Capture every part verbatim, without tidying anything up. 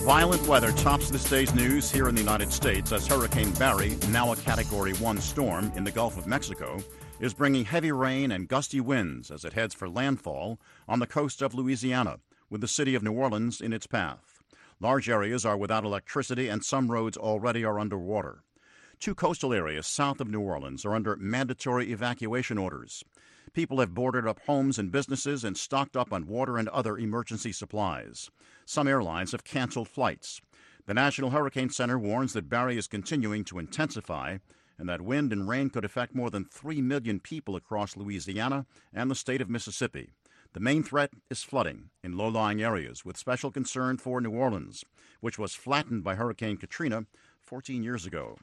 Violent weather tops this day's news here in the United States as Hurricane Barry, now a Category one storm in the Gulf of Mexico, is bringing heavy rain and gusty winds as it heads for landfall on the coast of Louisiana, with the city of New Orleans in its path. Large areas are without electricity and some roads already are underwater. Two coastal areas south of New Orleans are under mandatory evacuation orders. People have boarded up homes and businesses and stocked up on water and other emergency supplies. Some airlines have canceled flights. The National Hurricane Center warns that Barry is continuing to intensify and that wind and rain could affect more than three million people across Louisiana and the state of Mississippi. The main threat is flooding in low-lying areas, with special concern for New Orleans, which was flattened by Hurricane Katrina fourteen years ago.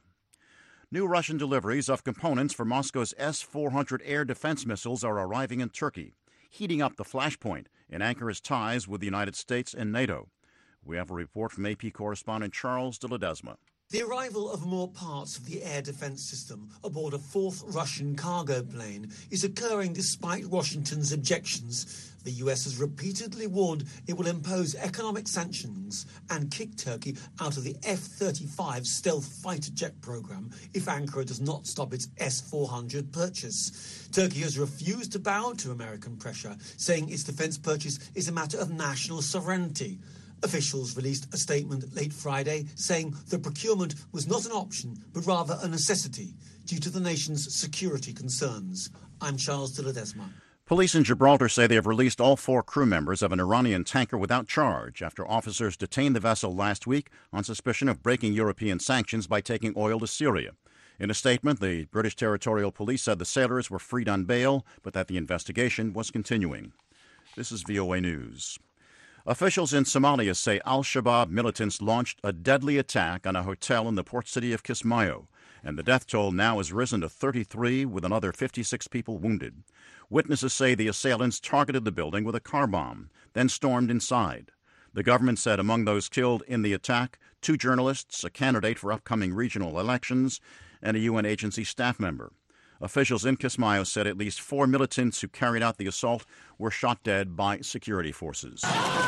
New Russian deliveries of components for Moscow's S four hundred air defense missiles are arriving in Turkey, heating up the flashpoint in Ankaras' ties with the United States and NATO. We have a report from A P correspondent Charles de Ledesma. The arrival of more parts of the air defense system aboard a fourth Russian cargo plane is occurring despite Washington's objections. The U S has repeatedly warned it will impose economic sanctions and kick Turkey out of the F thirty-five stealth fighter jet program if Ankara does not stop its S four hundred purchase. Turkey has refused to bow to American pressure, saying its defense purchase is a matter of national sovereignty. Officials released a statement late Friday saying the procurement was not an option, but rather a necessity due to the nation's security concerns. I'm Charles de Ledesma. Police in Gibraltar say they have released all four crew members of an Iranian tanker without charge after officers detained the vessel last week on suspicion of breaking European sanctions by taking oil to Syria. In a statement, the British Territorial Police said the sailors were freed on bail, but that the investigation was continuing. This is V O A News. Officials in Somalia say al-Shabaab militants launched a deadly attack on a hotel in the port city of Kismayo, and the death toll now has risen to thirty-three, with another fifty-six people wounded. Witnesses say the assailants targeted the building with a car bomb, then stormed inside. The government said among those killed in the attack, two journalists, a candidate for upcoming regional elections, and a U N agency staff member. Officials in Kismayo said at least four militants who carried out the assault were shot dead by security forces.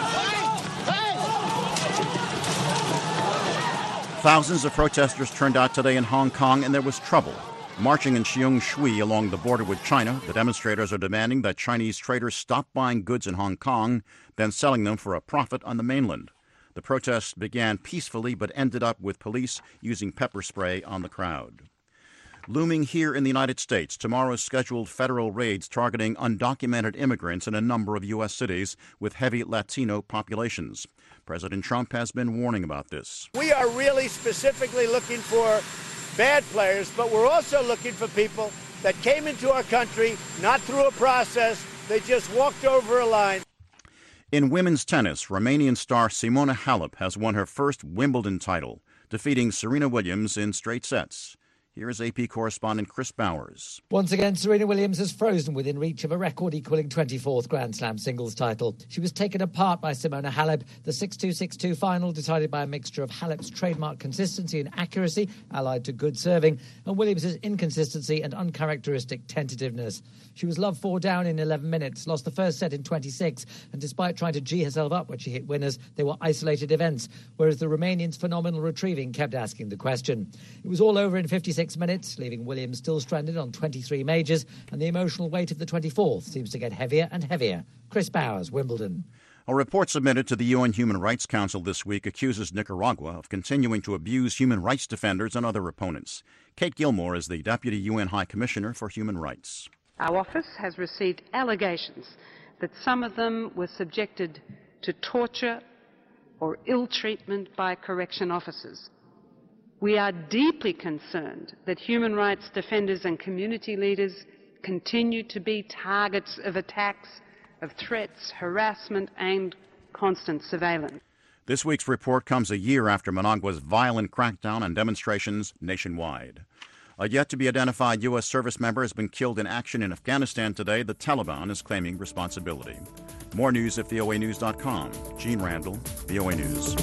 Thousands of protesters turned out today in Hong Kong, and there was trouble. Marching in Sheung Shui along the border with China, the demonstrators are demanding that Chinese traders stop buying goods in Hong Kong, then selling them for a profit on the mainland. The protests began peacefully but ended up with police using pepper spray on the crowd. Looming here in the United States, tomorrow's scheduled federal raids targeting undocumented immigrants in a number of U S cities with heavy Latino populations. President Trump has been warning about this. We are really specifically looking for bad players, but we're also looking for people that came into our country not through a process. They just walked over a line. In women's tennis, Romanian star Simona Halep has won her first Wimbledon title, defeating Serena Williams in straight sets. Here is A P correspondent Chris Bowers. Once again, Serena Williams has frozen within reach of a record-equalling twenty-fourth Grand Slam singles title. She was taken apart by Simona Halep. The six two six two final decided by a mixture of Halep's trademark consistency and accuracy, allied to good serving, and Williams' inconsistency and uncharacteristic tentativeness. She was love four down in eleven minutes, lost the first set in twenty-six, and despite trying to gee herself up when she hit winners, they were isolated events, whereas the Romanian's phenomenal retrieving kept asking the question. It was all over in fifty-six minutes, leaving Williams still stranded on twenty-three majors, and the emotional weight of the twenty-fourth seems to get heavier and heavier. Chris Bowers, Wimbledon. A report submitted to the U N Human Rights Council this week accuses Nicaragua of continuing to abuse human rights defenders and other opponents. Kate Gilmore is the Deputy U N High Commissioner for Human Rights. Our office has received allegations that some of them were subjected to torture or ill treatment by correction officers. We are deeply concerned that human rights defenders and community leaders continue to be targets of attacks, of threats, harassment, and constant surveillance. This week's report comes a year after Managua's violent crackdown on demonstrations nationwide. A yet-to-be-identified U S service member has been killed in action in Afghanistan today. The Taliban is claiming responsibility. More news at V O A news dot com. Gene Randall, V O A News.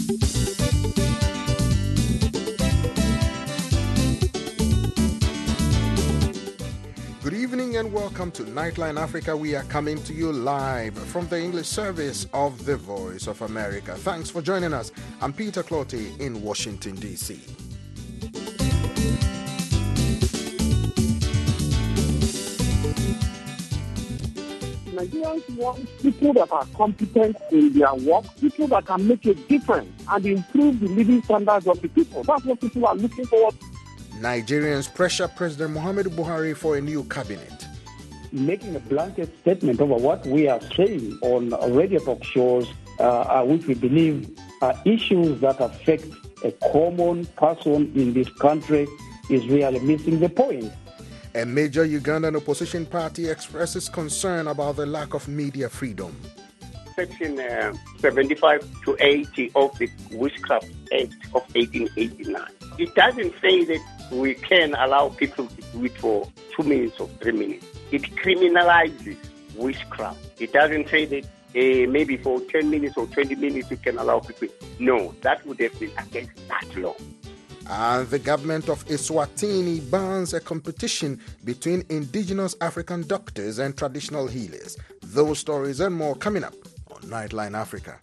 Good evening and welcome to Nightline Africa. We are coming to you live from the English service of the Voice of America. Thanks for joining us. I'm Peter Clotty in Washington, D C Nigerians want people that are competent in their work, people that can make a difference and improve the living standards of the people. That's what people are looking for. Nigerians pressure President Muhammadu Buhari for a new cabinet. Making a blanket statement over what we are saying on radio talk shows, uh, which we believe are issues that affect a common person in this country, is really missing the point. A major Ugandan opposition party expresses concern about the lack of media freedom. Section uh, seventy-five to eighty of the Witchcraft Act of eighteen eighty-nine. It doesn't say that we can allow people to do it for two minutes or three minutes. It criminalizes witchcraft. It doesn't say that uh, maybe for ten minutes or twenty minutes you can allow people. No, that would have been against that law. And the government of Eswatini bans a competition between indigenous African doctors and traditional healers. Those stories and more coming up on Nightline Africa.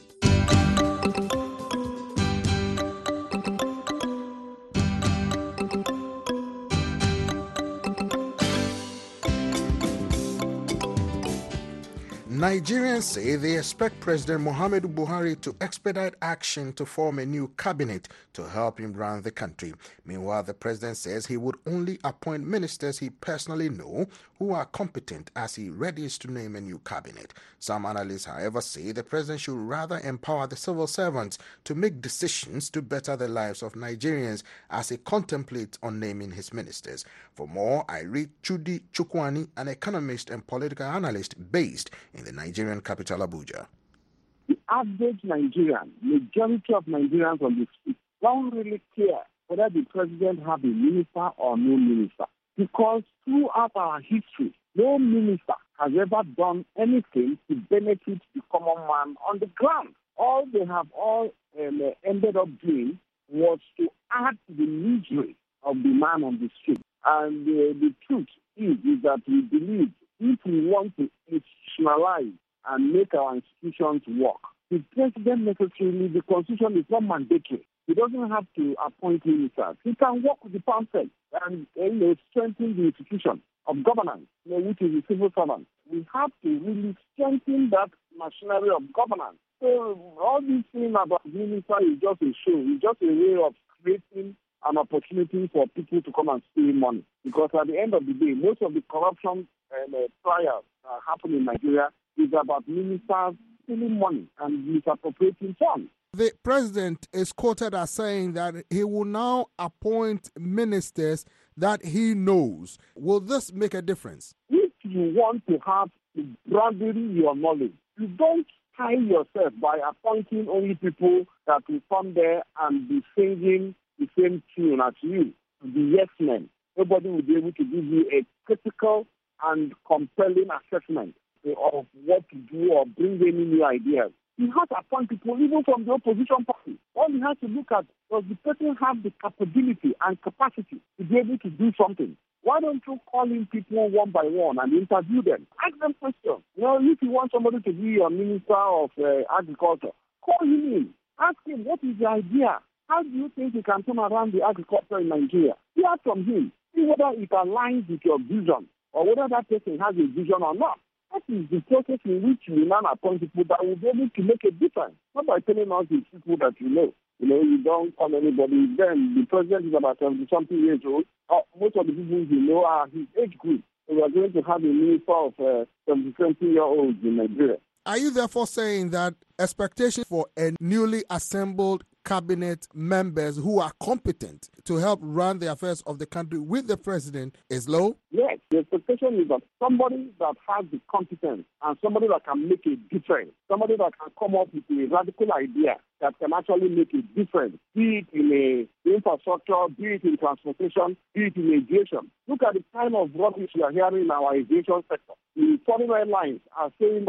Nigerians say they expect President Muhammadu Buhari to expedite action to form a new cabinet to help him run the country. Meanwhile, the president says he would only appoint ministers he personally know who are competent as he readies to name a new cabinet. Some analysts, however, say the president should rather empower the civil servants to make decisions to better the lives of Nigerians as he contemplates on naming his ministers. For more, I read Chudi Chukwani, an economist and political analyst based in the Nigerian capital, Abuja. The average Nigerian, majority of Nigerians on the street, don't really care whether the president have a minister or no minister. Because throughout our history, no minister has ever done anything to benefit the common man on the ground. All they have all um, ended up doing was to add to the misery of the man on the street. And uh, the truth is, is that we believe if we want to institutionalize and make our institutions work, the president necessarily, the constitution is not mandatory. He doesn't have to appoint ministers. He can work with the council and you know, strengthen the institution of governance, you know, which is the civil servant. We have to really strengthen that machinery of governance. So all this thing about minister is just a show. It's just a way of creating an opportunity for people to come and steal money. Because at the end of the day, most of the corruption and uh, trials that happen in Nigeria is about ministers stealing money and misappropriating funds. The president is quoted as saying that he will now appoint ministers that he knows. Will this make a difference? If you want to have to broaden your knowledge, you don't tie yourself by appointing only people that will come there and be singing the same tune as you, the yes men. Nobody will be able to give you a critical and compelling assessment of what to do or bring any new ideas. He has to appoint people even from the opposition party. All he has to look at, does the person have the capability and capacity to be able to do something? Why don't you call in people one by one and interview them? Ask them questions. You know, if you want somebody to be your minister of uh, agriculture, call him in. Ask him, what is the idea? How do you think you can turn around the agriculture in Nigeria? Hear from him. See whether it aligns with your vision or whether that person has a vision or not. That is the process in which you now appoint people that will be able to make a difference. Not by telling us the people that you know. You know, you don't call anybody. Then the president is about seventy-something years old. Uh, most of the people you know are his age group. So we are going to have a minister of uh, seventy-something-year-olds in Nigeria. Are you therefore saying that expectations for a newly assembled cabinet members who are competent to help run the affairs of the country with the president is low? Yes, the expectation is that somebody that has the competence and somebody that can make a difference, somebody that can come up with a radical idea that can actually make a difference, be it in a infrastructure, be it in transportation, be it in aviation. Look at the kind of rubbish we are hearing in our aviation sector. The foreign airlines are saying that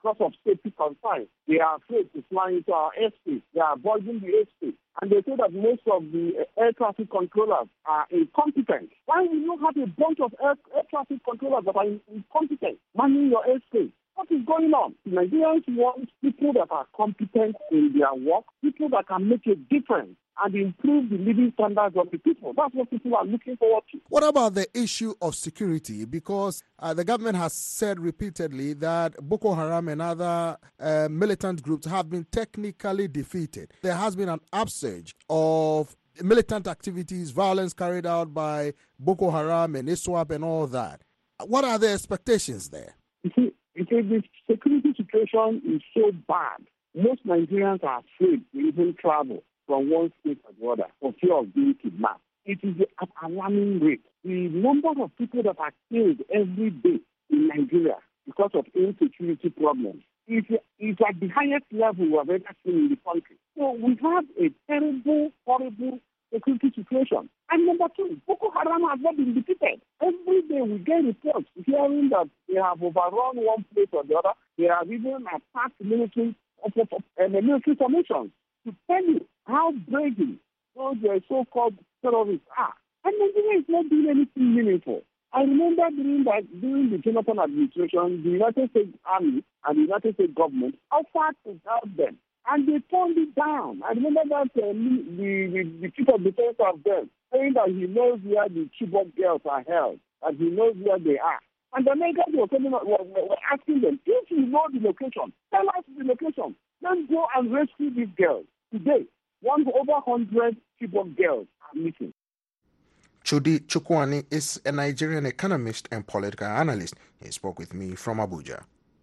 because of safety concerns. They are afraid to fly into our airspace. They are avoiding the airspace. And they say that most of the air traffic controllers are incompetent. Why will you have a bunch of air, air traffic controllers that are incompetent manning your airspace? What is going on? Nigerians want people that are competent in their work, people that can make a difference and improve the living standards of the people. That's what people are looking forward to. What about the issue of security? Because uh, the government has said repeatedly that Boko Haram and other uh, militant groups have been technically defeated. There has been an upsurge of militant activities, violence carried out by Boko Haram and ISWAP and all that. What are the expectations there? You see, because the security situation is so bad, most Nigerians are afraid to even travel from one state to the other for fear of being kidnapped. It is at an alarming rate. The number of people that are killed every day in Nigeria because of insecurity problems is, is at the highest level we have ever seen in the country. So we have a terrible, horrible security situation. And number two, Boko Haram has not been defeated. Every day we get reports hearing that they have overrun one place or the other. They have even attacked military, uh, military formations. To tell you how brave those uh, so-called terrorists are. And Nigeria is not doing anything meaningful. I remember during, that, during the Jonathan administration, the United States Army and the United States government offered to help them. And they turned it down. I remember that uh, the, the, the chief of defense of them saying that he knows where the Chibok girls are held, and he knows where they are. And the Americans were, coming, were, were asking them, if you know the location, tell us the location. Let's go and rescue these girls. Today, one over one hundred Chibok girls are missing. Chudi Chukwani is a Nigerian economist and political analyst. He spoke with me from Abuja.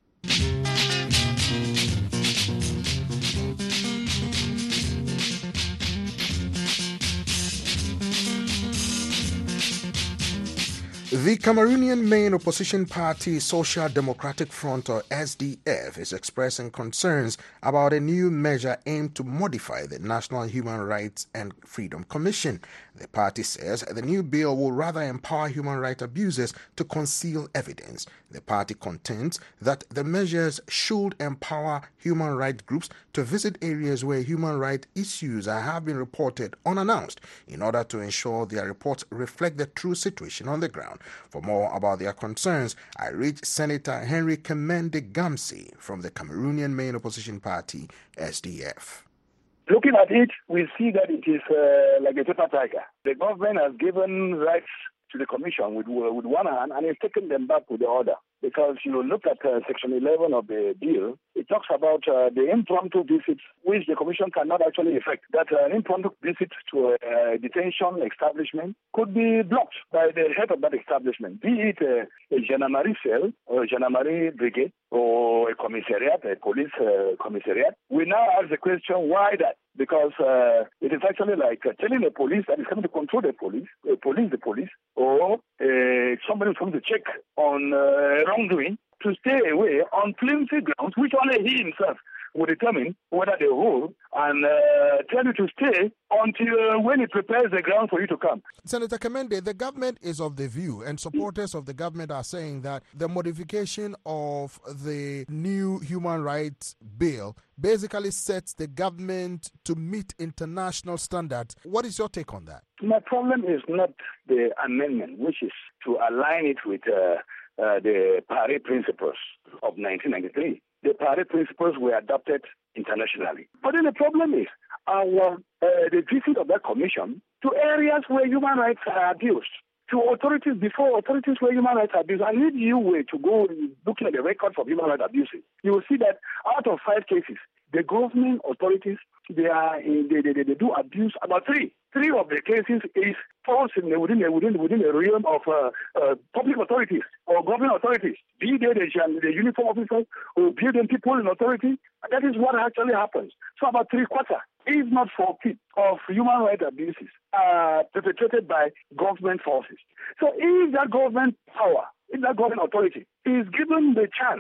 The Cameroonian main opposition party, Social Democratic Front, or S D F, is expressing concerns about a new measure aimed to modify the National Human Rights and Freedom Commission. The party says the new bill will rather empower human rights abusers to conceal evidence. The party contends that the measures should empower human rights groups to visit areas where human rights issues have been reported unannounced in order to ensure their reports reflect the true situation on the ground. For more about their concerns, I reached Senator Henry Kemende Gamsi from the Cameroonian main opposition party, S D F. Looking at it, we see that it is uh, like a paper tiger. The government has given rights to the commission with, with one hand and has taken them back with the other. Because you look at uh, Section eleven of the bill, it talks about uh, the impromptu visits which the commission cannot actually effect. That uh, an impromptu visit to a, a detention establishment could be blocked by the head of that establishment, be it a, a gendarmerie cell or a gendarmerie brigade or a commissariat, a police uh, commissariat. We now ask the question, why that? Because uh, it is actually like uh, telling the police that is coming to control the police, uh, police the police, or uh, somebody who's coming to check on uh, wrongdoing to stay away on flimsy grounds, which only he himself will determine whether they hold, and uh, tell you to stay until uh, when it prepares the ground for you to come. Senator Kemende, the government is of the view, and supporters of the government are saying that the modification of the new human rights bill basically sets the government to meet international standards. What is your take on that? My problem is not the amendment, which is to align it with uh, uh, the Paris Principles of nineteen ninety-three. The Paris Principles were adopted internationally. But then the problem is our uh, the visit of that commission to areas where human rights are abused, to authorities before authorities where human rights are abused. I need you way to go looking at the records of human rights abuses. You will see that out of five cases, the government authorities, they are in, they, they, they do abuse about three. Three of the cases is falls in the, within, the, within, within the realm of uh, uh, public authorities or government authorities, be they the, the uniform officers or be they people in authority. That is what actually happens. So about three quarters, if not four fifths of human rights abuses are perpetrated by government forces. So if that government power, if that government authority is given the chance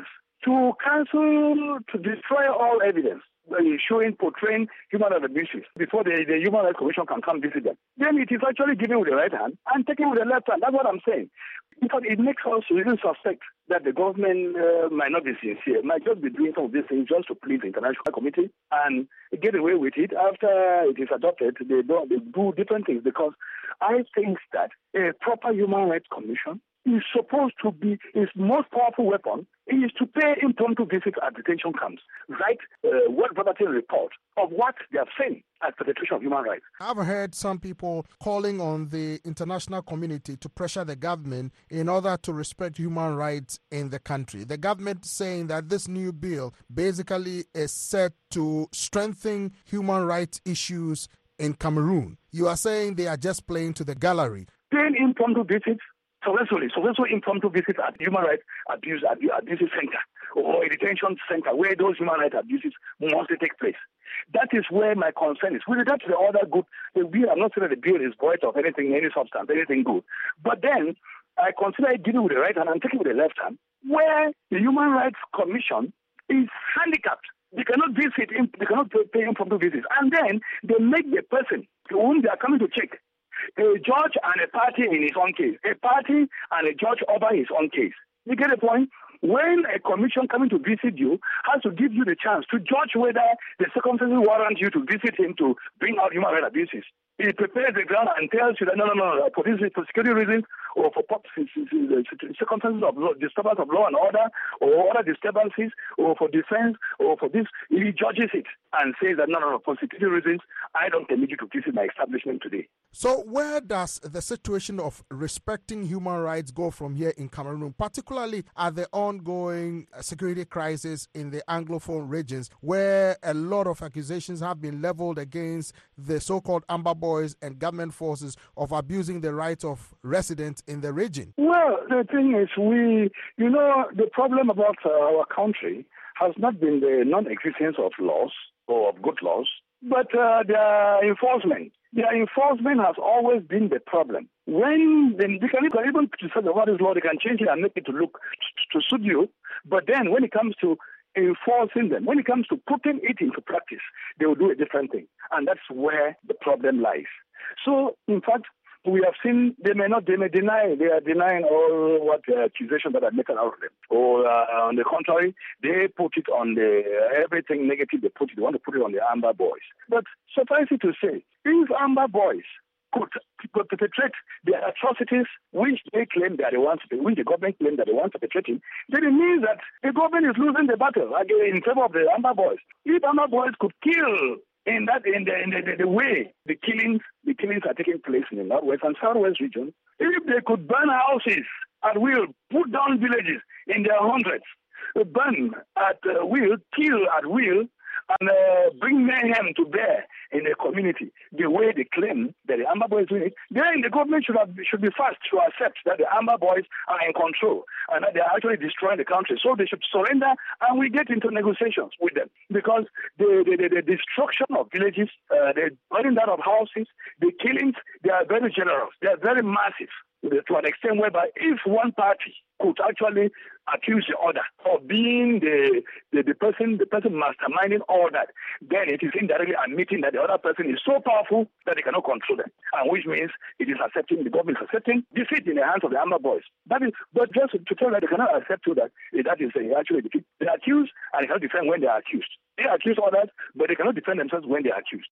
to cancel, to destroy all evidence, showing, portraying human rights abuses before the, the Human Rights Commission can come visit them. Then it is actually giving with the right hand and taking with the left hand. That's what I'm saying. Because it makes us really suspect that the government uh, might not be sincere, might just be doing some of these things just to please the International Committee and get away with it. After it is adopted, they, don't, they do different things, because I think that a proper Human Rights Commission is supposed to be, its most powerful weapon is to pay impromptu visits at detention camps, write uh, word verbatim report of what they have seen as perpetration of human rights. I've heard some people calling on the international community to pressure the government in order to respect human rights in the country. The government saying that this new bill basically is set to strengthen human rights issues in Cameroon. You are saying they are just playing to the gallery. Paying impromptu visits, successfully, successful impromptu visits at human rights abuse abuses center or a detention center where those human rights abuses must take place. That is where my concern is. With regard to the other good, the bill, I'm not saying that the bill is void of anything, any substance, anything good. But then I consider it dealing with the right hand and taking with the left hand, where the Human Rights Commission is handicapped. They cannot visit, they cannot pay impromptu visits. And then they make the person whom they are coming to check a judge and a party in his own case, a party and a judge over his own case. You get the point? When a commission coming to visit you has to give you the chance to judge whether the circumstances warrant you to visit him to bring out human rights abuses. He prepares the ground and tells you that no, no, no, for this, for security reasons or for circumstances of law, disturbance of law and order or other disturbances or for defense or for this, he judges it and says that no, no, no, for security reasons, I don't permit you to visit my establishment today. So where does the situation of respecting human rights go from here in Cameroon, particularly at the ongoing security crisis in the Anglophone regions, where a lot of accusations have been leveled against the so-called Amber Boys and government forces of abusing the rights of residents in the region? Well, the thing is, we, you know, the problem about uh, our country has not been the non-existence of laws or of good laws, but uh, their enforcement. Their enforcement has always been the problem. When they, they can even criticize what is law, they can change it and make it to look to, to suit you. But then when it comes to enforcing them, when it comes to putting it into practice, they will do a different thing. And that's where the problem lies. So, in fact, we have seen they may not, they may deny, they are denying all what the accusations that are making out of them. Or uh, on the contrary, they put it on the, everything negative they put it, they want to put it on the Amber Boys. But suffice it to say, if Amber Boys could, could perpetrate the atrocities which they claim they are the ones, which the government claim that they want perpetrating, then it means that the government is losing the battle again in favor of the Amber Boys. If Amber Boys could kill in that in the in the, the, the way the killings the killings are taking place in the northwest and southwest region, if they could burn houses at will, put down villages in their hundreds, burn at uh, will, kill at will, and uh, bring mayhem to bear in the community, the way they claim that the Amber Boys doing it, then the government should have, should be fast to accept that the Amber Boys are in control and that they are actually destroying the country. So they should surrender and we get into negotiations with them. Because the, the, the, the destruction of villages, uh, the burning down of houses, the killings, they are very generous. They are very massive to an extent whereby if one party could actually accuse the other of being the, the, the person the person masterminding all that, then it is indirectly admitting that the other person is so powerful that they cannot control them, and which means it is accepting, the government is accepting defeat in the hands of the Amber Boys. That is, but just to tell that they cannot accept to that, that is uh, actually defeat. They are accused and they cannot defend when they are accused. They accuse others, but they cannot defend themselves when they are accused.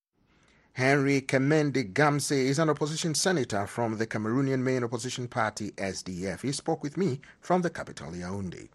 Henry Kemendi Gamse is an opposition senator from the Cameroonian main opposition party, S D F. He spoke with me from the capital, Yaoundé.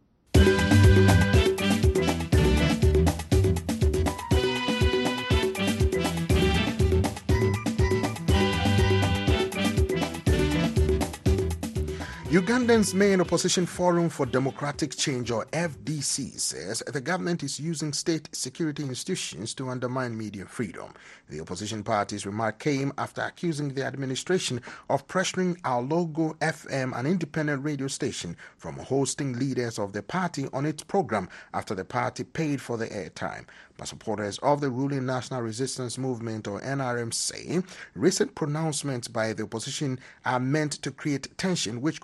Ugandan's main opposition Forum for Democratic Change, or F D C, says the government is using state security institutions to undermine media freedom. The opposition party's remark came after accusing the administration of pressuring Our Logo F M, an independent radio station, from hosting leaders of the party on its program after the party paid for the airtime. But supporters of the ruling National Resistance Movement, or N R M, say recent pronouncements by the opposition are meant to create tension which could plunge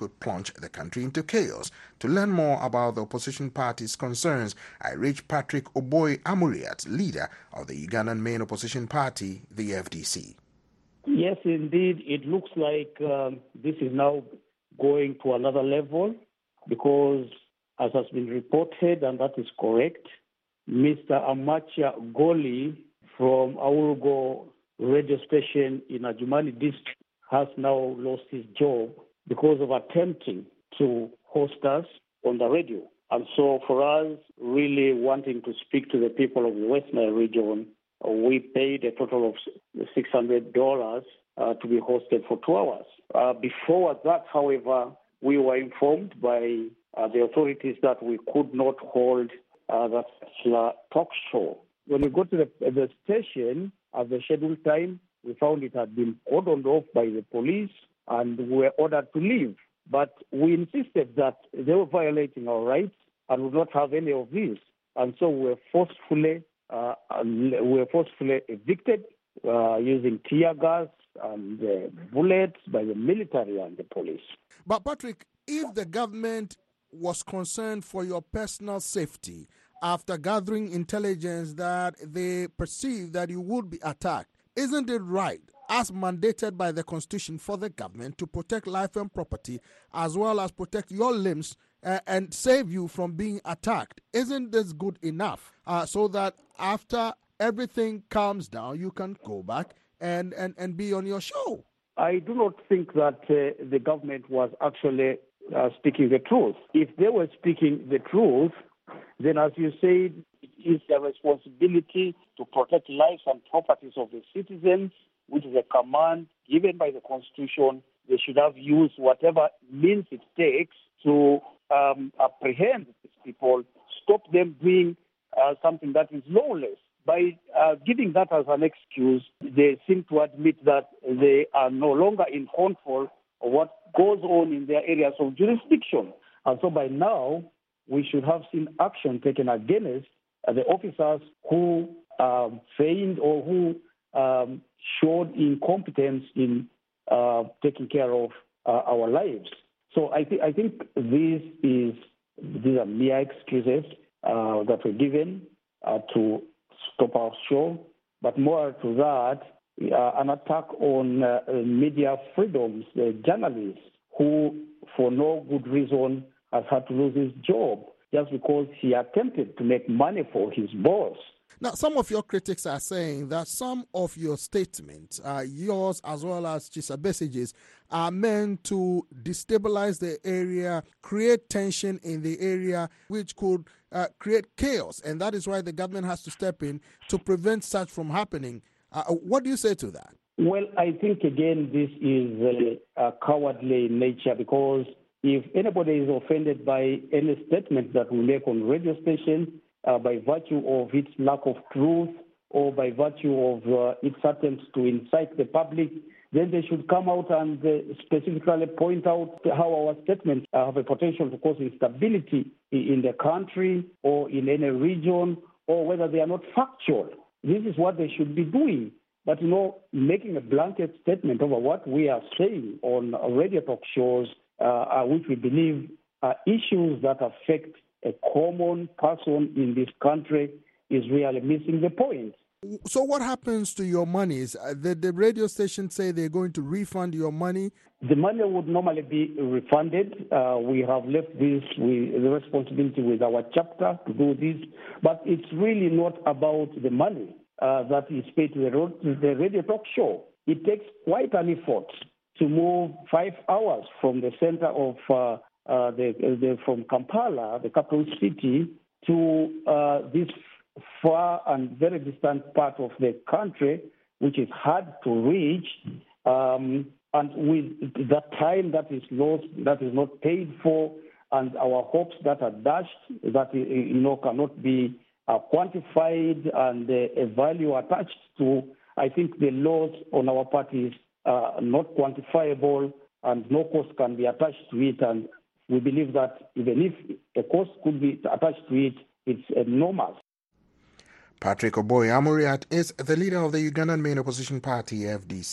plunge the country into chaos. To learn more about the opposition party's concerns, I reached Patrick Oboy Amuriat, leader of the Ugandan main opposition party, the F D C. Yes, indeed. It looks like um, this is now going to another level because, as has been reported, and that is correct, Mister Amacha Goli from Aurugo radio station in Adjumani district has now lost his job because of attempting to host us on the radio. And so for us, really wanting to speak to the people of the West Nile region, we paid a total of six hundred dollars uh, to be hosted for two hours. Uh, before that, however, we were informed by uh, the authorities that we could not hold uh, that talk show. When we got to the, the station at the scheduled time, we found it had been cordoned off by the police and we were ordered to leave. But we insisted that they were violating our rights and would not have any of these. And so we were forcefully Uh, we were forcefully evicted uh, using tear gas and uh, bullets by the military and the police. But Patrick, if the government was concerned for your personal safety after gathering intelligence that they perceive that you would be attacked, isn't it right, as mandated by the Constitution, for the government to protect life and property as well as protect your limbs Uh, and save you from being attacked? Isn't this good enough uh, so that after everything calms down, you can go back and, and, and be on your show? I do not think that uh, the government was actually uh, speaking the truth. If they were speaking the truth, then as you said, it is their responsibility to protect lives and properties of the citizens, which is a command given by the Constitution. They should have used whatever means it takes to Um, apprehend these people, stop them doing uh, something that is lawless. By uh, giving that as an excuse, they seem to admit that they are no longer in control of what goes on in their areas of jurisdiction. And so by now, we should have seen action taken against uh, the officers who um, feigned or who um, showed incompetence in uh, taking care of uh, our lives. So I, th- I think this is these are mere excuses uh, that were given uh, to stop our show, but more to that, uh, an attack on uh, media freedoms, the journalists who, for no good reason, has had to lose his job just because he attempted to make money for his boss. Now, some of your critics are saying that some of your statements, uh, yours as well as Chisa Besige's, are meant to destabilize the area, create tension in the area, which could uh, create chaos. And that is why the government has to step in to prevent such from happening. Uh, what do you say to that? Well, I think, again, this is a, a cowardly nature because if anybody is offended by any statement that we make on radio stations, Uh, by virtue of its lack of truth or by virtue of uh, its attempts to incite the public, then they should come out and uh, specifically point out how our statements uh, have a potential to cause instability in the country or in any region, or whether they are not factual. This is what they should be doing. But, you know, making a blanket statement over what we are saying on radio talk shows, uh, uh, which we believe are issues that affect a common person in this country, is really missing the point. So what happens to your monies? Uh, the, the radio station say they're going to refund your money. The money would normally be refunded. Uh, we have left this, we, the responsibility with our chapter to do this. But it's really not about the money uh, that is paid to the, road, to the radio talk show. It takes quite an effort to move five hours from the center of uh, Uh, the, the, from Kampala, the capital city, to uh, this far and very distant part of the country, which is hard to reach, um, and with that time that is lost, that is not paid for, and our hopes that are dashed, that you know cannot be uh, quantified, and uh, a value attached to, I think the loss on our part is uh, not quantifiable, and no cost can be attached to it, and we believe that even if a cost could be attached to it, it's enormous. Patrick Oboy Amuriat is the leader of the Ugandan main opposition party, F D C,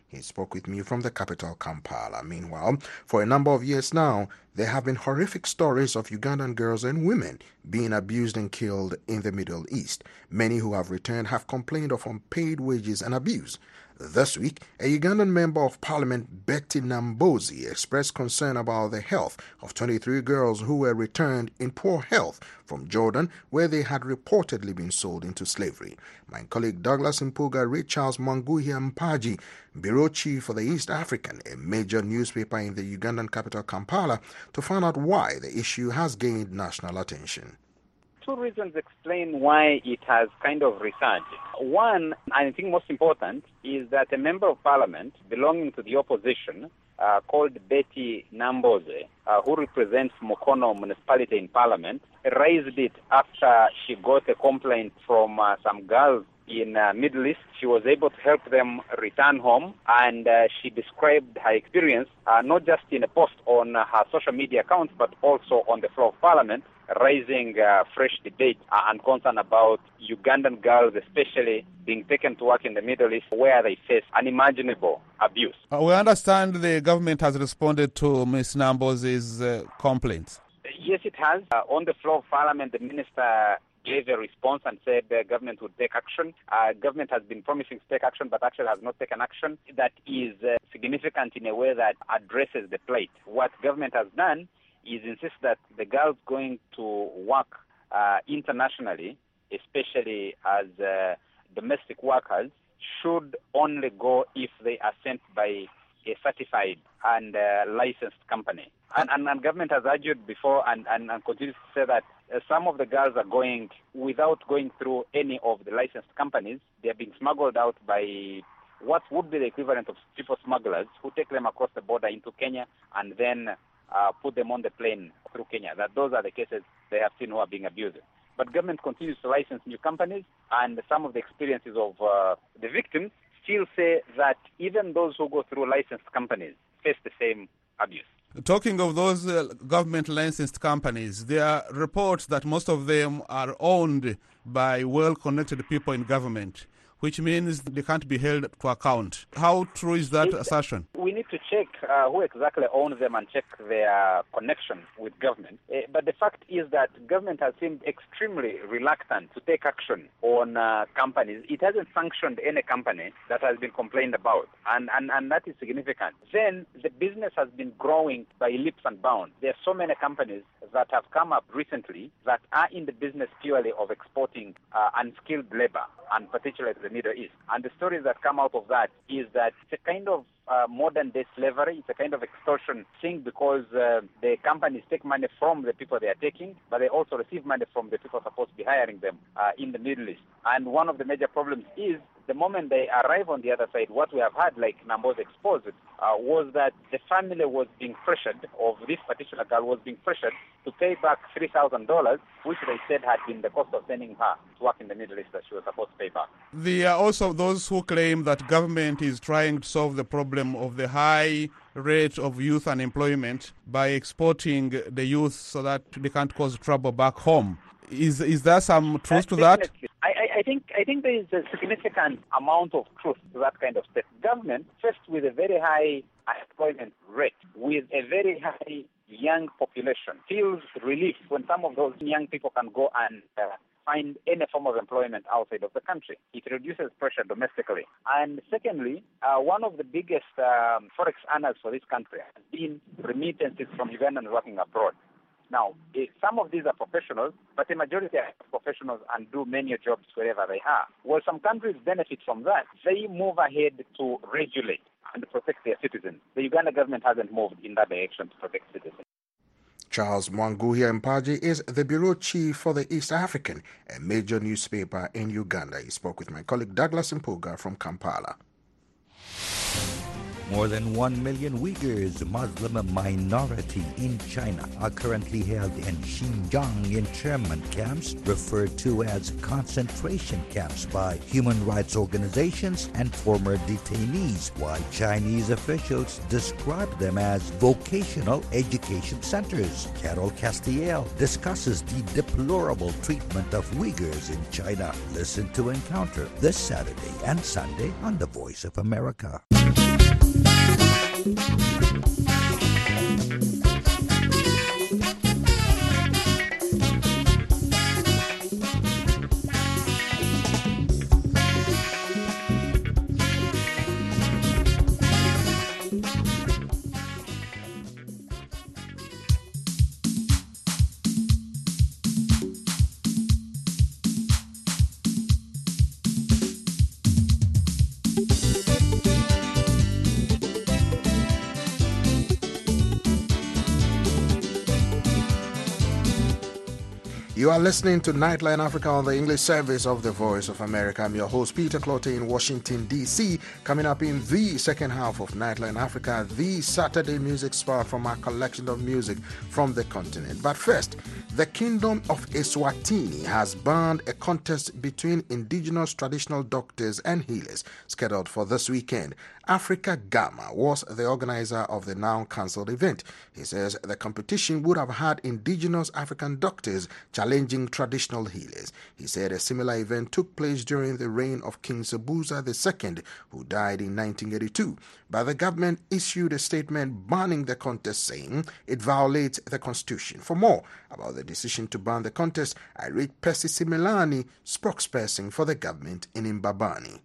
He spoke with me from the capital, Kampala. Meanwhile, for a number of years now, there have been horrific stories of Ugandan girls and women being abused and killed in the Middle East. Many who have returned have complained of unpaid wages and abuse. This week, a Ugandan member of parliament, Betty Nambozi, expressed concern about the health of twenty-three girls who were returned in poor health from Jordan, where they had reportedly been sold into slavery. My colleague Douglas Mpuga read Charles Mwanguhia Mpaji, bureau chief for the East African, a major newspaper in the Ugandan capital Kampala, to find out why the issue has gained national attention. Two reasons explain why it has kind of resurged. One, I think most important, is that a member of parliament belonging to the opposition uh, called Betty Namboze, uh, who represents Mukono municipality in parliament, raised it after she got a complaint from uh, some girls in uh, Middle East. She was able to help them return home, and uh, she described her experience uh, not just in a post on uh, her social media accounts, but also on the floor of parliament, raising uh, fresh debate uh, and concern about Ugandan girls, especially being taken to work in the Middle East, where they face unimaginable abuse. Uh, we understand the government has responded to Miz Nambozi's uh, complaints. Yes, it has. Uh, on the floor of parliament, the minister gave a response and said the government would take action. Uh, government has been promising to take action, but actually has not taken action. That is uh, significant in a way that addresses the plight. What government has done is insist that the girls going to work uh, internationally, especially as uh, domestic workers, should only go if they are sent by a certified and uh, licensed company. And, and, and government has argued before and, and, and continues to say that uh, some of the girls are going without going through any of the licensed companies. They are being smuggled out by what would be the equivalent of people smugglers who take them across the border into Kenya and then uh, put them on the plane through Kenya. That those are the cases they have seen who are being abused. But government continues to license new companies, and some of the experiences of uh, the victims still say that even those who go through licensed companies face the same abuse. Talking of those uh, government licensed companies, there are reports that most of them are owned by well-connected people in government, which means they can't be held to account. How true is that it's, assertion? We need to check uh, who exactly owns them and check their connection with government. Uh, but the fact is that government has seemed extremely reluctant to take action on uh, companies. It hasn't sanctioned any company that has been complained about, and, and, and that is significant. Then the business has been growing by leaps and bounds. There are so many companies that have come up recently that are in the business purely of exporting uh, unskilled labor, and particularly to the Middle East. And the stories that come out of that is that it's a kind of uh, modern-day slavery. It's a kind of extortion thing because uh, the companies take money from the people they are taking, but they also receive money from the people supposed to be hiring them uh, in the Middle East. And one of the major problems is the moment they arrive on the other side, what we have had, like Nambozi exposed, uh, was that the family was being pressured, of this particular girl was being pressured to pay back three thousand dollars, which they said had been the cost of sending her to work in the Middle East that she was supposed to pay back. There are also those who claim that government is trying to solve the problem of the high rate of youth unemployment by exporting the youth so that they can't cause trouble back home. Is is there some truth to that? I, I, I think I think there is a significant amount of truth to that kind of step. Government, first with a very high unemployment rate, with a very high young population, feels relief when some of those young people can go and uh, find any form of employment outside of the country. It reduces pressure domestically. And secondly, uh, one of the biggest um, forex earners for this country has been remittances from Ugandans working abroad. Now, some of these are professionals, but the majority are professionals and do many jobs wherever they are. Well, some countries benefit from that. They move ahead to regulate and protect their citizens. The Uganda government hasn't moved in that direction to protect citizens. Charles Mwanguhia Mpaji is the bureau chief for the East African, a major newspaper in Uganda. He spoke with my colleague Douglas Mpuga from Kampala. More than one million Uyghurs, Muslim minority in China, are currently held in Xinjiang internment camps, referred to as concentration camps by human rights organizations and former detainees, while Chinese officials describe them as vocational education centers. Carol Castiel discusses the deplorable treatment of Uyghurs in China. Listen to Encounter this Saturday and Sunday on The Voice of America. You are listening to Nightline Africa on the English service of the Voice of America. I'm your host, Peter Clotte in Washington, D C. Coming up in the second half of Nightline Africa, the Saturday music spot from our collection of music from the continent. But first, the Kingdom of Eswatini has banned a contest between indigenous traditional doctors and healers scheduled for this weekend. Africa Gama was the organizer of the now cancelled event. He says the competition would have had indigenous African doctors challenging traditional healers. He said a similar event took place during the reign of King Sobhuza the Second, who died in nineteen eighty-two. But the government issued a statement banning the contest, saying it violates the constitution. For more about the decision to ban the contest, I read Percy Simelane, spokesperson for the government in Mbabane.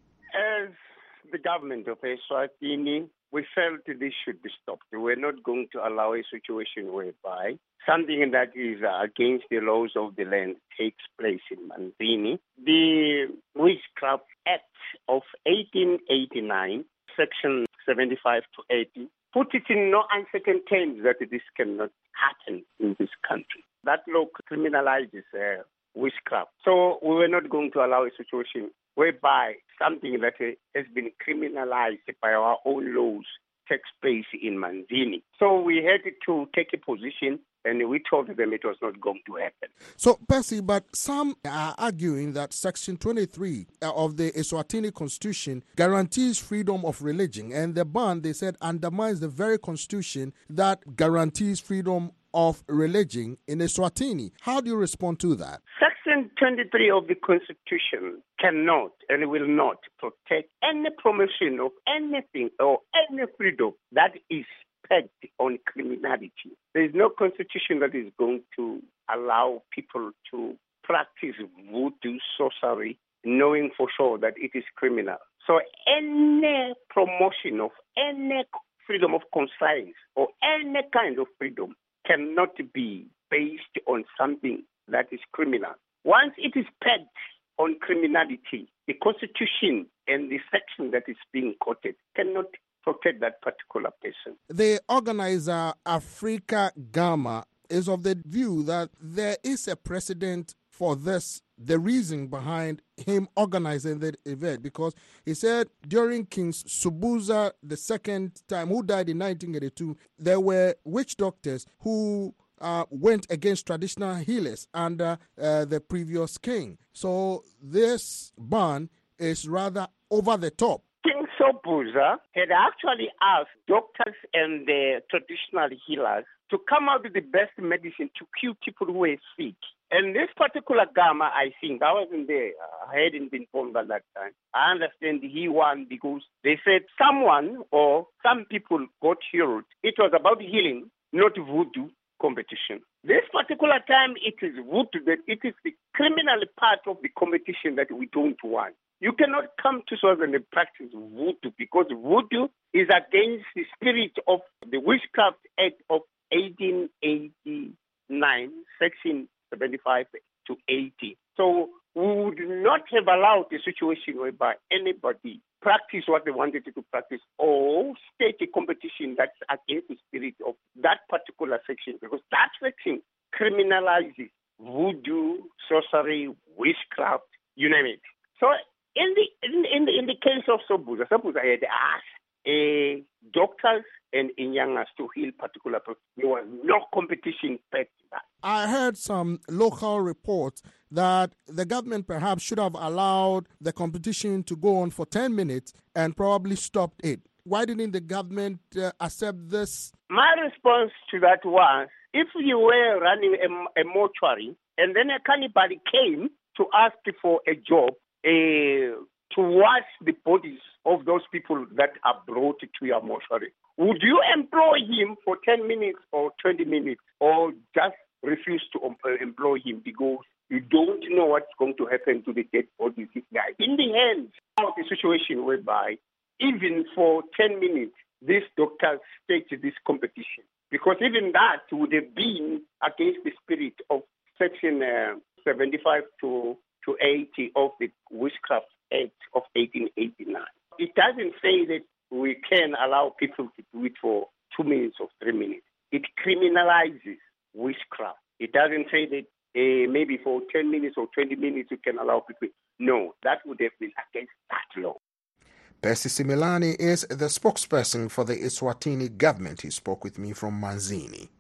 As the government of Eswatini, we felt this should be stopped. We're not going to allow a situation whereby something that is against the laws of the land takes place in Manzini. The Witchcraft Act of eighteen eighty-nine, Section seventy-five to eighty, put it in no uncertain terms that this cannot happen in this country. That law criminalizes uh, witchcraft. So we were not going to allow a situation whereby something that has been criminalized by our own laws takes place in Manzini. So we had to take a position, and we told them it was not going to happen. So, Percy, but some are arguing that Section twenty-three of the Eswatini Constitution guarantees freedom of religion, and the ban, they said, undermines the very constitution that guarantees freedom of religion in Eswatini. How do you respond to that? Section twenty-three of the Constitution cannot and will not protect any promotion of anything or any freedom that is pegged on criminality. There is no constitution that is going to allow people to practice voodoo sorcery knowing for sure that it is criminal. So any promotion of any freedom of conscience or any kind of freedom cannot be based on something that is criminal. Once it is pegged on criminality, the Constitution and the section that is being quoted cannot protect that particular person. The organizer, Africa Gama, is of the view that there is a precedent for this, the reason behind him organizing the event, because he said during King Sobhuza the second time, who died in nineteen eighty-two, there were witch doctors who uh, went against traditional healers under uh, the previous king. So this ban is rather over the top. King Sobhuza had actually asked doctors and the traditional healers to come out with the best medicine to cure people who were sick. And this particular Gama, I think, I wasn't there, I hadn't been informed at that time. I understand he won because they said someone or some people got healed. It was about healing, not voodoo competition. This particular time, it is voodoo, that it is the criminal part of the competition that we don't want. You cannot come to us and practice voodoo because voodoo is against the spirit of the Witchcraft Act of eighteen eighty-nine, Section seventy-five to eighty. So we would not have allowed a situation whereby anybody practice what they wanted to practice or state a competition that's against the spirit of that particular section, because that section criminalizes voodoo, sorcery, witchcraft, you name it. So in the in, in the in the case of Sobhuza, Sobhuza had asked uh, doctors and Inyangas to heal particular people. There was no competition back to that. I heard some local reports that the government perhaps should have allowed the competition to go on for ten minutes and probably stopped it. Why didn't the government uh, accept this? My response to that was, if you were running a, a mortuary and then a cannibal came to ask for a job, uh, to wash the bodies of those people that are brought to your mortuary, would you employ him for ten minutes or twenty minutes, or just refuse to employ him because you don't know what's going to happen to the dead bodies? This guy in the hands of the situation whereby even for ten minutes these doctors staged this competition, because even that would have been against the spirit of Section uh, seventy-five to eighty of the Witchcraft Act of eighteen eighty-nine. It doesn't say that we can allow people to do it for two minutes or three minutes. It criminalizes witchcraft. It doesn't say that uh, maybe for ten minutes or twenty minutes, you can allow people. No, that would have been against that law. Percy Simelane is the spokesperson for the Eswatini government. He spoke with me from Manzini.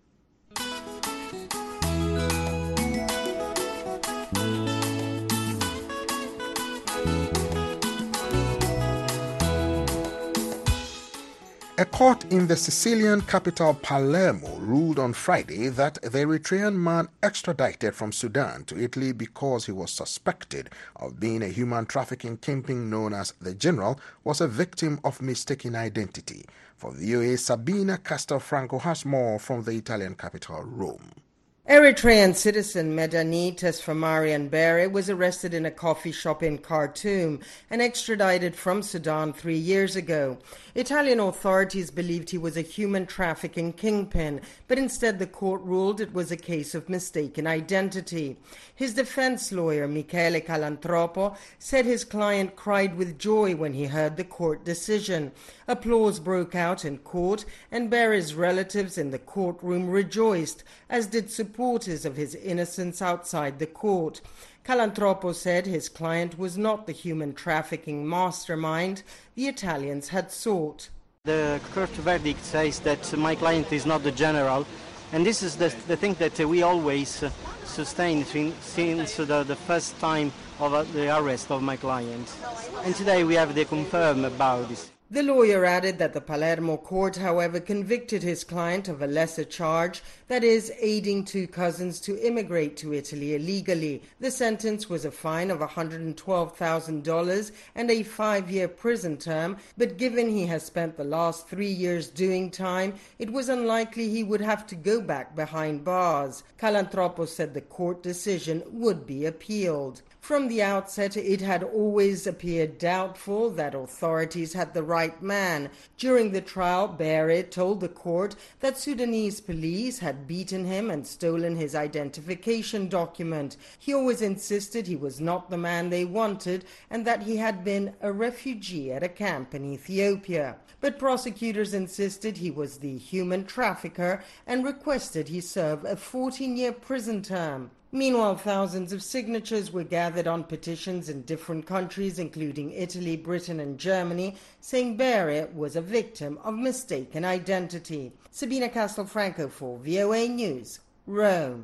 A court in the Sicilian capital Palermo ruled on Friday that the Eritrean man extradited from Sudan to Italy because he was suspected of being a human trafficking kingpin known as the General was a victim of mistaken identity. For V O A, Sabina Castelfranco has more from the Italian capital, Rome. Eritrean citizen Medani Tesfamarian Bere was arrested in a coffee shop in Khartoum and extradited from Sudan three years ago. Italian authorities believed he was a human trafficking kingpin, but instead the court ruled it was a case of mistaken identity. His defense lawyer, Michele Calantropo, said his client cried with joy when he heard the court decision. Applause broke out in court, and Bere's relatives in the courtroom rejoiced, as did supporters of his innocence outside the court. Calantropo said his client was not the human trafficking mastermind the Italians had sought. The court verdict says that my client is not the general, and this is the, the thing that we always uh, sustained since the, the first time of uh, the arrest of my client. And today we have the confirm about this. The lawyer added that the Palermo court, however, convicted his client of a lesser charge, that is, aiding two cousins to immigrate to Italy illegally. The sentence was a fine of one hundred twelve thousand dollars and a five-year prison term, but given he has spent the last three years doing time, it was unlikely he would have to go back behind bars. Calantropo said the court decision would be appealed. From the outset, it had always appeared doubtful that authorities had the right man. During the trial, Bere told the court that Sudanese police had beaten him and stolen his identification document. He always insisted he was not the man they wanted and that he had been a refugee at a camp in Ethiopia. But prosecutors insisted he was the human trafficker and requested he serve a fourteen-year prison term. Meanwhile, thousands of signatures were gathered on petitions in different countries, including Italy, Britain and Germany, saying Bere was a victim of mistaken identity. Sabina Castelfranco for V O A News, Rome.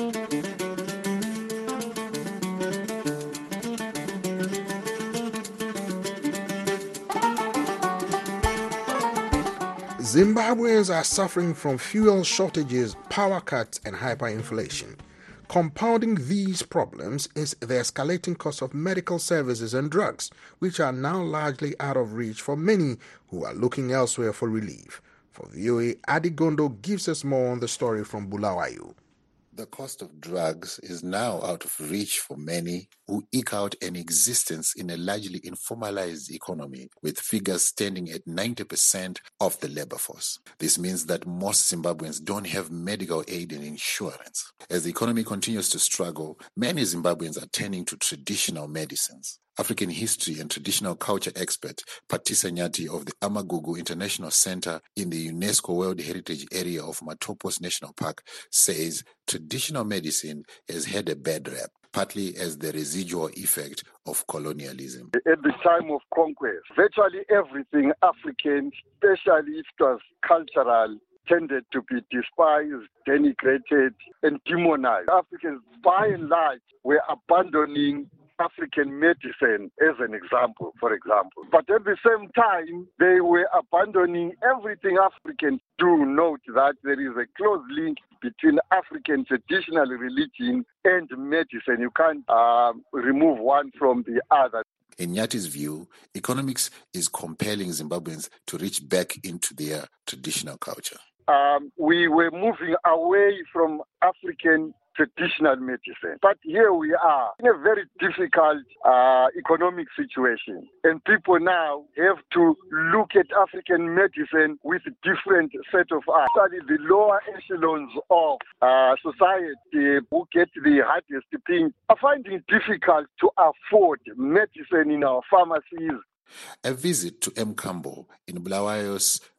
Zimbabweans are suffering from fuel shortages, power cuts and hyperinflation. Compounding these problems is the escalating cost of medical services and drugs, which are now largely out of reach for many who are looking elsewhere for relief. For V O A, Adigondo gives us more on the story from Bulawayo. The cost of drugs is now out of reach for many who eke out an existence in a largely informalized economy, with figures standing at ninety percent of the labor force. This means that most Zimbabweans don't have medical aid and insurance. As the economy continues to struggle, many Zimbabweans are turning to traditional medicines. African history and traditional culture expert Patisa Nyati of the Amagugu International Center in the UNESCO World Heritage Area of Matopos National Park says traditional medicine has had a bad rap, partly as the residual effect of colonialism. At the time of conquest, virtually everything African, especially if it was cultural, tended to be despised, denigrated, and demonized. Africans, by and large, were abandoning African medicine as an example, for example. But at the same time, they were abandoning everything African. Do note that there is a close link between African traditional religion and medicine. You can't uh, remove one from the other. In Nyati's view, economics is compelling Zimbabweans to reach back into their traditional culture. Um, we were moving away from African traditional medicine. But here we are in a very difficult uh, economic situation. And people now have to look at African medicine with a different set of eyes. Especially the lower echelons of uh, society who get the hardest thing are finding it difficult to afford medicine in our pharmacies. A visit to Mkambo in Bulawayo's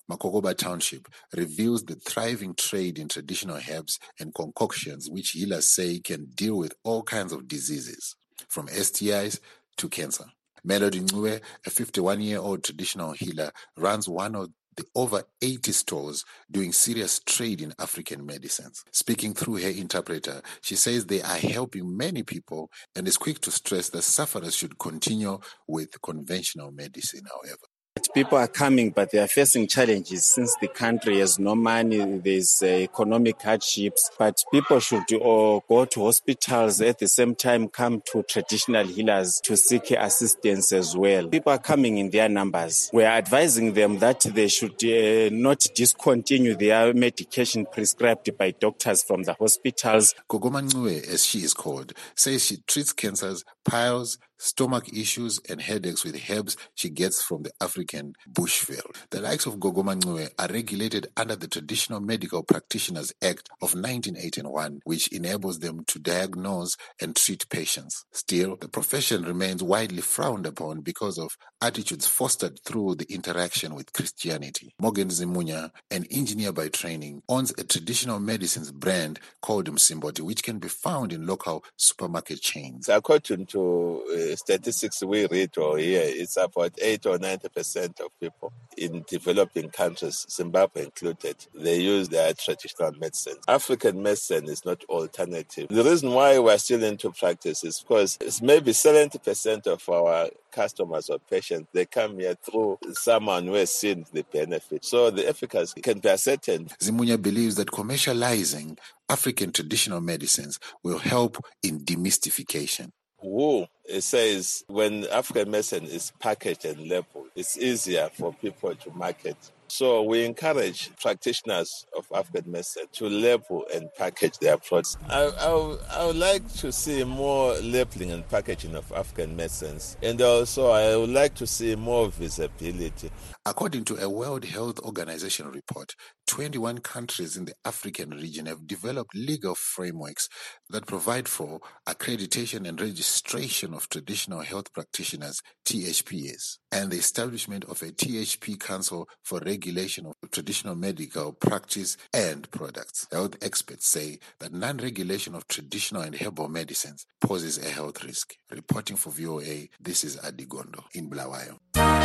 Makogoba Township, reveals the thriving trade in traditional herbs and concoctions which healers say can deal with all kinds of diseases, from S T Is to cancer. Melody Ncube, a fifty-one-year-old traditional healer, runs one of the over eighty stores doing serious trade in African medicines. Speaking through her interpreter, she says they are helping many people and is quick to stress that sufferers should continue with conventional medicine, however. People are coming, but they are facing challenges since the country has no money, there's uh, economic hardships, but people should uh, go to hospitals at the same time, come to traditional healers to seek assistance as well. People are coming in their numbers. We are advising them that they should uh, not discontinue their medication prescribed by doctors from the hospitals. Kogoma Ncube, as she is called, says she treats cancers, piles, stomach issues and headaches with herbs she gets from the African bushveld. The likes of Kogoma Ncube are regulated under the Traditional Medical Practitioners Act of nineteen eighty-one, which enables them to diagnose and treat patients. Still, the profession remains widely frowned upon because of attitudes fostered through the interaction with Christianity. Morgan Zimunya, an engineer by training, owns a traditional medicines brand called Msimboti, which can be found in local supermarket chains. According to uh, statistics we read or hear, it's about eight or ninety percent of people in developing countries, Zimbabwe included, they use their traditional medicine. African medicine is not alternative. The reason why we're still into practice is because it's maybe seventy percent of our customers or patients, they come here through someone who has seen the benefit. So the efficacy can be ascertained. Zimunya believes that commercializing African traditional medicines will help in demystification. Who it says when African medicine is packaged and labeled, it's easier for people to market. So we encourage practitioners of African medicine to label and package their products. I, I, I would like to see more labeling and packaging of African medicines. And also I would like to see more visibility. According to a World Health Organization report, twenty-one countries in the African region have developed legal frameworks that provide for accreditation and registration of traditional health practitioners, T H Ps, and the establishment of a T H P Council for regulation of traditional medical practice and products. Health experts say that non-regulation of traditional and herbal medicines poses a health risk. Reporting for V O A, this is Adigondo in Bulawayo.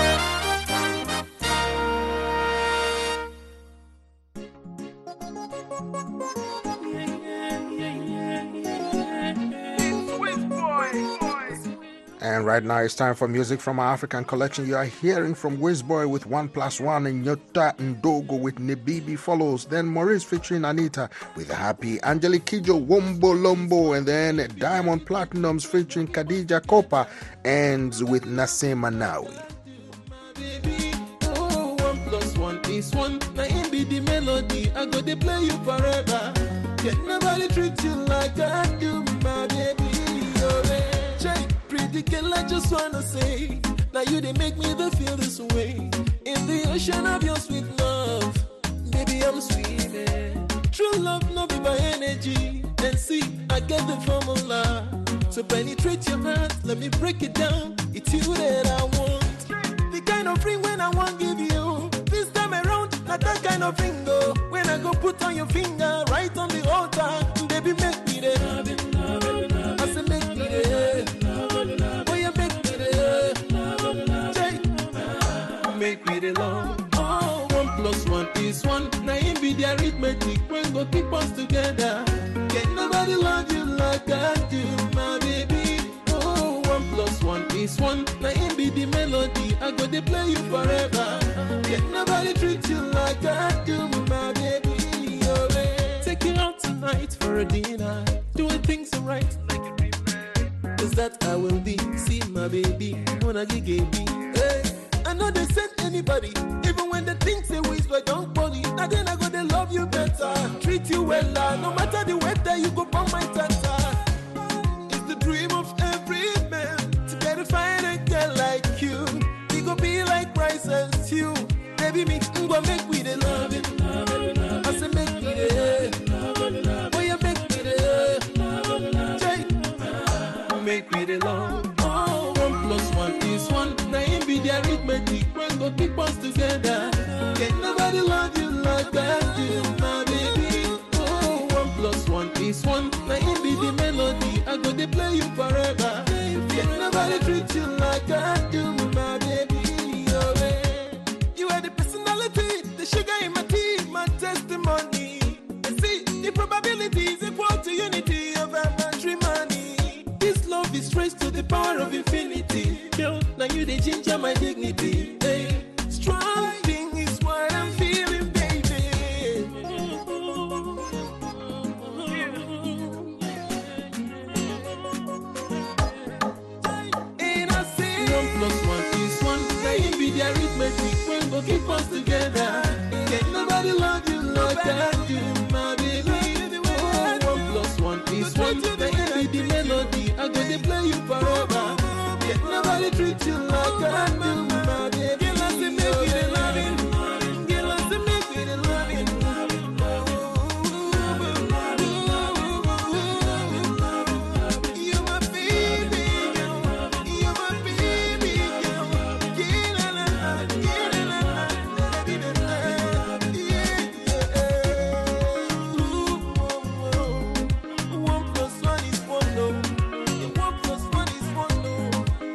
And right now it's time for music from our African collection. You are hearing from Wizboy with One Plus One and Nyota Ndogo with Nebibi follows. Then Maurice featuring Anita with Happy, Angelique Kidjo Wombo Lombo, and then Diamond Platinums featuring Khadija Kopa ends with Nasema Nawi. Oh, one plus one is one. Now in be the melody, I go to play you forever. Can nobody treat you like I do, my baby? Pretty girl, I just wanna say, now you they make me the feel this way. In the ocean of your sweet love, baby I'm swimming. True love, no be by energy. And see, I get the formula. So penetrate your heart, let me break it down. It's you that I want. The kind of ring when I want give you. This time around, not that kind of ring go. When I go put on your finger, right on the altar, baby make me there. I say make me there. Make me the love. Oh, one plus one is one. Now in be the arithmetic when go keep us together. Can nobody love you like I do, my baby? Oh, one plus one is one. Now in be the melody, I go to play you forever. Can nobody treat you like I do, my baby? Oh, baby. Take you out tonight for a dinner, doing things right like a real man. Cause that I will be. See my baby, wanna get me. Hey. I know they send anybody, even when they think they waste, but don't worry. Now then I go to love you better, treat you well, no matter the weather, you go for my tata. It's the dream of every man to get a fine girl like you. We go be like rice and stew. Baby, me go make we the love it. I say make me the, boy you make me the, Jay, make me the love. Oh, plus one is one. Now in be the arithmetic when go keep us together. Can nobody love you like I do, my baby. Oh, one plus one is one. Now in be the melody, I go to play you forever. Can nobody treat you like I do, my baby. Oh, yeah. You are the personality, the sugar in my tea, my testimony. And see, the probability is equal to unity of our matrimony. This love is raised to the power of infinity. Girl, now you the ginger my dignity. Hey, strong thing is what I'm feeling, baby. And I say one plus one is one. Now you be the arithmetic when go keep us together. Can nobody love you like I do, my baby. Oh, one plus one is one. Now you be the melody, I go to play you forever. Can nobody treat you like I do, my baby. Girl, I say make me the loving. Girl, I say make me the loving. You're my baby girl. You're my baby girl. Girl, I love, girl, I love, baby, I love, yeah, yeah. Ooh, one plus one is one, no. One plus one is one, no.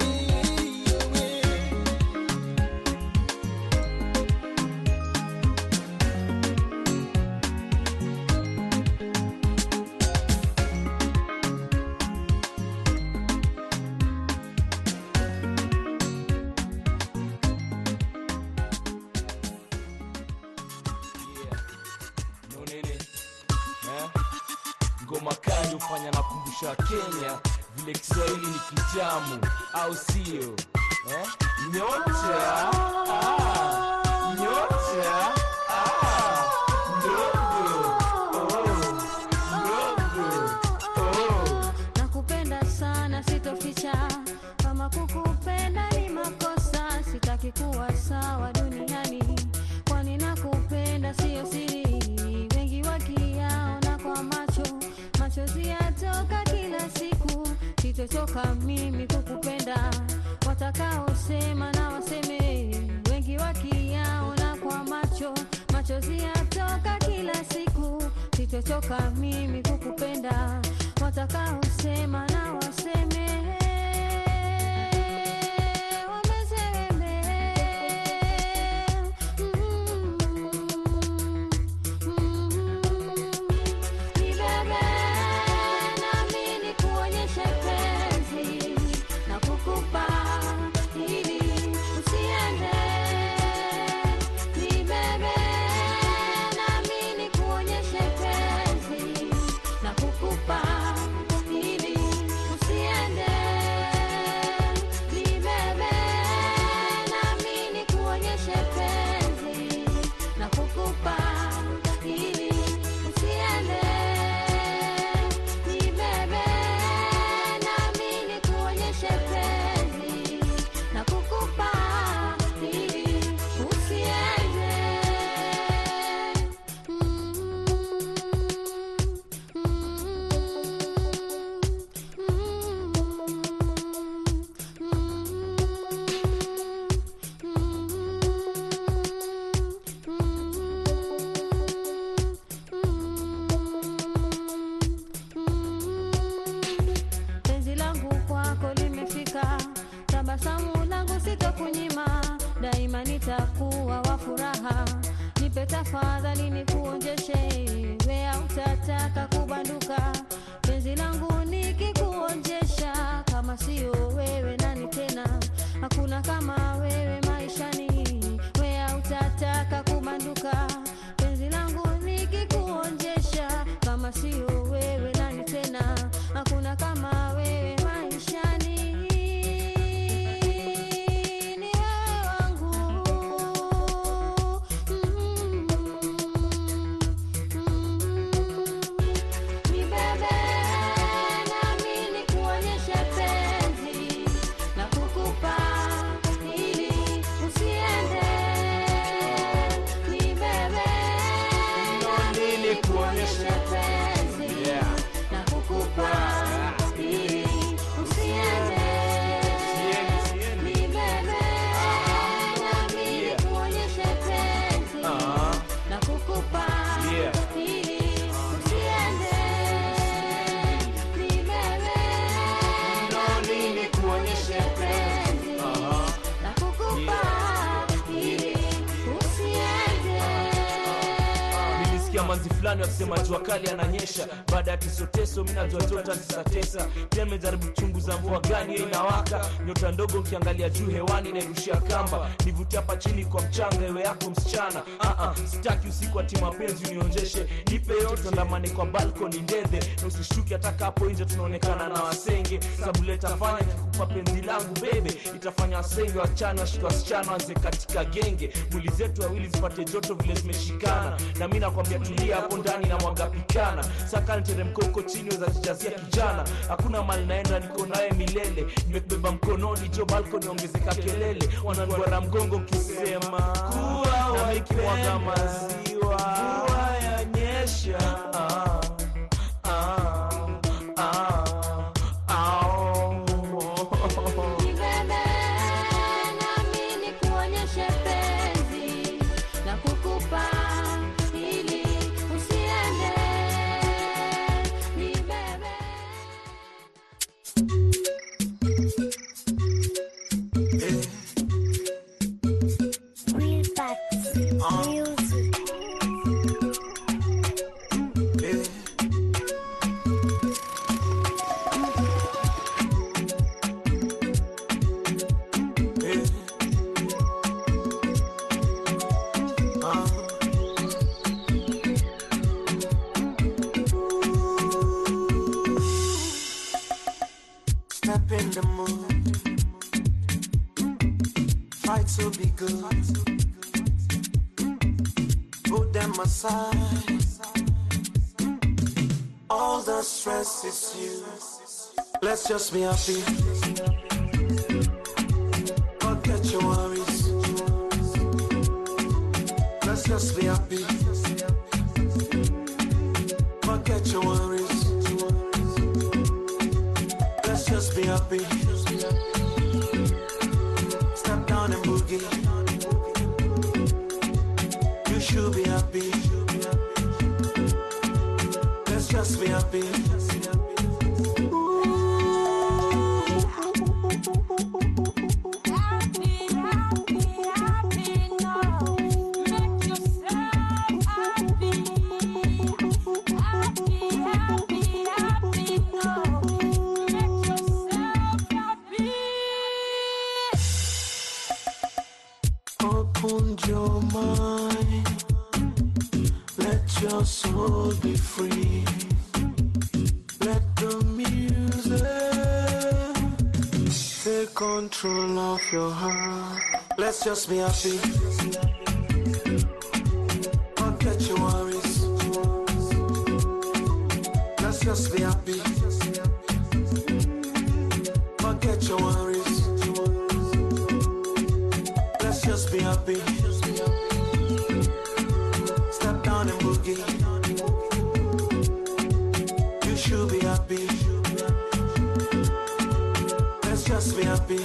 Ngoma kali ufanya na kumbusha Kenya vile Kiswahili ni kitamu au sio? Eh? Nyota ah nyota ah ndogo oh ndogo oh nakupenda sana sitoficha kama kukupenda ni makosa sitaki kuwa sawa duniani kwani nakupenda sio siri wengi wakiyaona kwa macho machozi yatoka kila siku sitochoka mimi kukupenda watakao sema na waseme wengi wakiyaona kwa macho machozi yatoka kila siku sitochoka mimi kukupenda watakao sema na waseme nitakuwa wa furaha nipe tafadhali nikuonjeshe wea utataka kubanduka penzi langu nikikuonjesha kama sio wewe nani tena hakuna kama wewe maishani wea utataka kubanduka penzi langu nikikuonjesha kama sio wewe nani tena hakuna kama wewe maishani Ni bebe na mimi kuonyesha nini kuonyeshe penzi na kukupa ili usiende. Nilisikia manzi fulani wakisema jua kali ananyesha, baada ya kisoteso mimi najua tota zisatesa. Pia nimejaribu kuchunguza mvua gani inawaka, nyota ndogo ukiangalia juu hewani inairushia kamba. Nivutia hapa chini kwa mchanga ewe yako msichana. Ah ah, sitaki usiku ati mapenzi unionjeshe, nipe yote ndamane kwa balcony ndede, na usishuki hata hapo nje tunaonekana na wasenge. Sababu leta fanya nikupa penzi langu bebe, itafanya wasenge wachana washika wasichana wanze katika genge. Mwili zetu wawili zipate joto vile zimeshikana, na mimi nakwambia tulia hapo ndani na mwaga pikana. Saka niteremko huko chini weza jijazia kijana, hakuna mali naenda niko naye milele. Nimekubeba mkononi jo balcony ongezeka kelele, wananguara mgongo kisema kuwa na mikimwaga maziwa kuwa yanyesha. ah, ah, ah, ah. Nibebe nami nikuonyeshe penzi na kukupa ili usiende. Nibebe. Real facts, music. Step in the mood, try to be good, put them aside. All the stress is you, let's just be happy. Forget your worries, let's just be happy. Forget your worries, let's just be happy. Step down and boogie, you should be happy. Let's just be happy. Open your mind, let your soul be free. Let the music take control of your heart. Let's just be happy. Forget your worries. Let's just be happy. Forget your worries. Let's just be happy. Step down and boogie. You should be happy. Let's just be happy.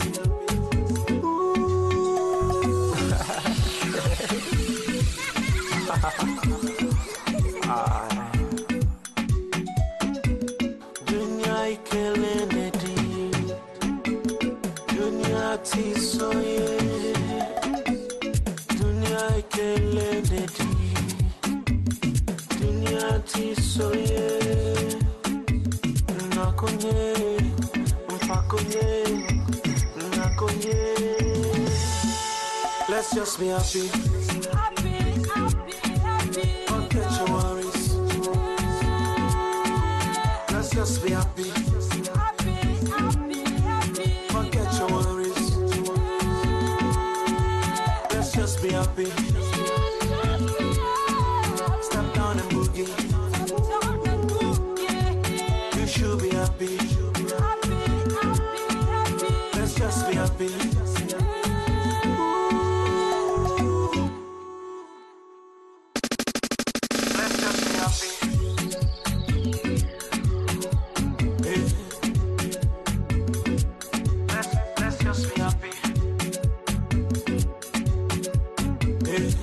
Dunia ikelele di, dunia tisoye. Dunia ikelele di, dunia tisoye. Nakonye, mpakonye, nakonye. Let's just be happy. Forget your worries. Let's just be happy. Forget your worries. Let's just be happy. Step down and boogie. You should be happy. Let's just be happy. Let's just be happy. Hey. Let's let's just be happy. Hey.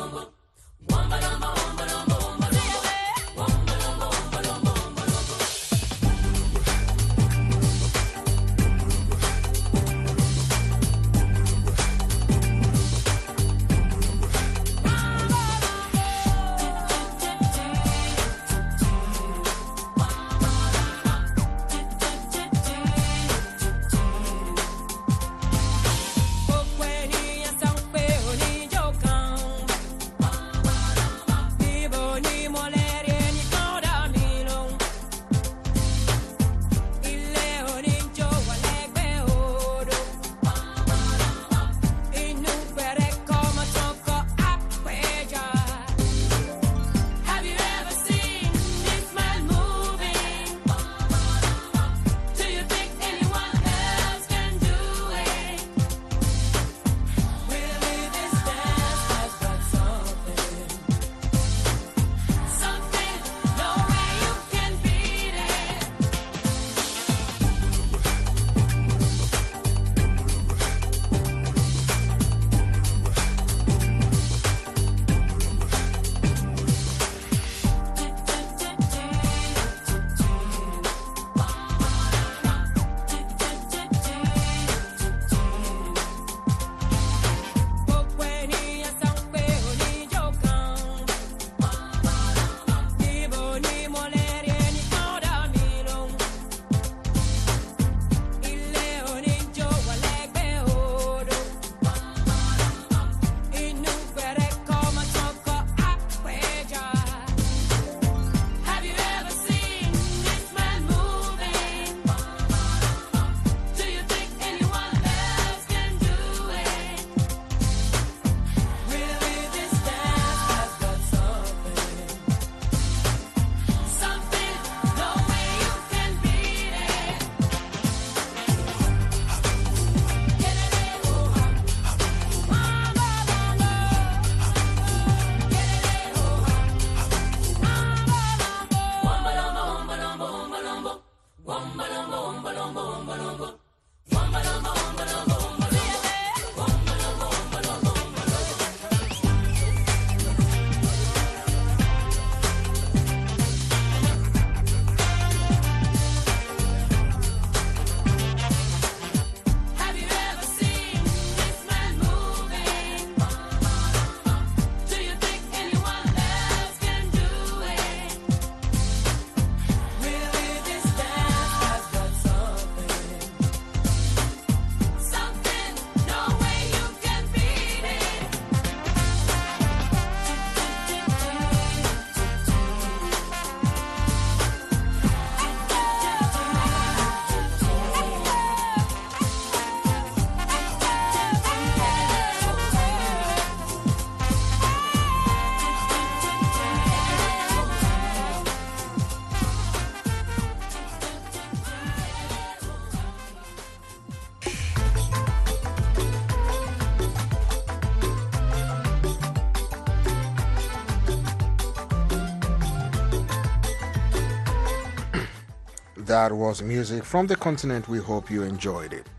That was music from the continent. We hope you enjoyed it.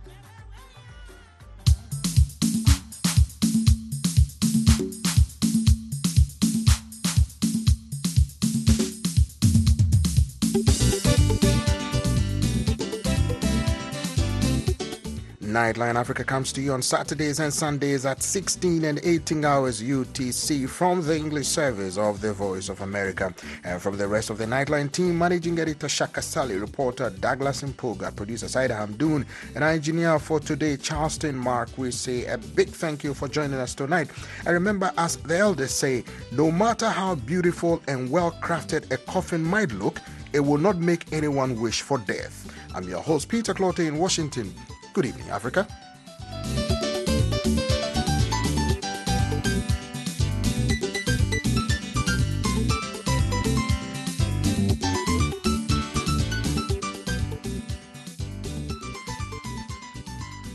Nightline Africa comes to you on Saturdays and Sundays at sixteen and eighteen hours U T C from the English service of the Voice of America. And from the rest of the Nightline team, Managing Editor Shaka Sally, reporter Douglas Mpuga, producer Saida Hamdoon, and engineer for today, Charleston Mark, we say a big thank you for joining us tonight. And remember, as the elders say, no matter how beautiful and well-crafted a coffin might look, it will not make anyone wish for death. I'm your host, Peter Clote in Washington. Good evening, Africa.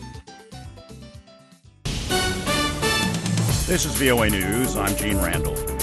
This is V O A News. I'm Gene Randall.